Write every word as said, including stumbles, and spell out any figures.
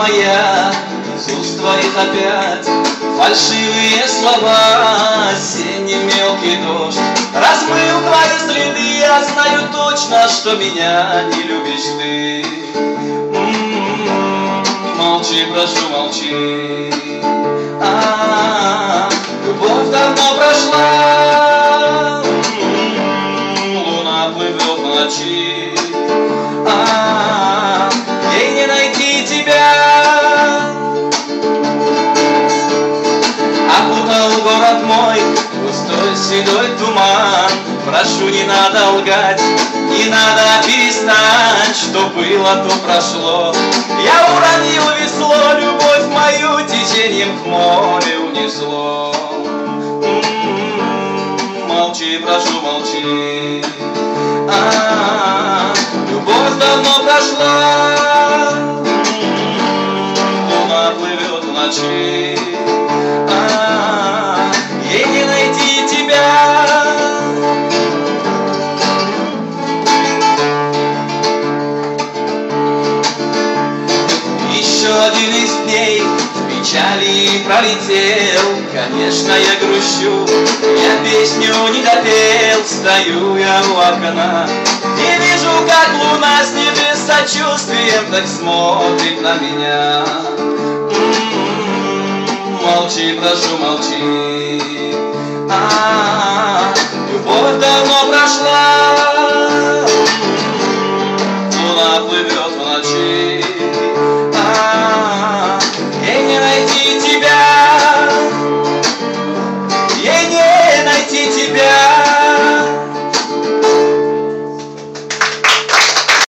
моя, из уст твоих опять фальшивые слова. Осенний мелкий дождь размыл твои следы. Я знаю точно, что меня не любишь ты. М-м-м, молчи, прошу, молчи. А-а-а, любовь давно прошла. М-м-м, луна плывет в ночи. А-а-а, ей не найти тебя. Окутал город мой густой седой туман. Прошу, не надо лгать, не надо перестать. Что было, то прошло. Я уронил весло, любовь мою течением в море унесло. М-м-м, молчи, прошу, молчи. А-а-а, любовь давно прошла. М-м-м, луна плывет в ночи. А-а-а, ей не найти тебя. Еще один из дней в печали пролетел. Конечно, я грущу, я песню не допел. Стою я у окна и вижу, как луна с небес сочувствием так смотрит на меня. М-м-м, молчи, прошу, молчи. А-а-а, любовь давно прошла.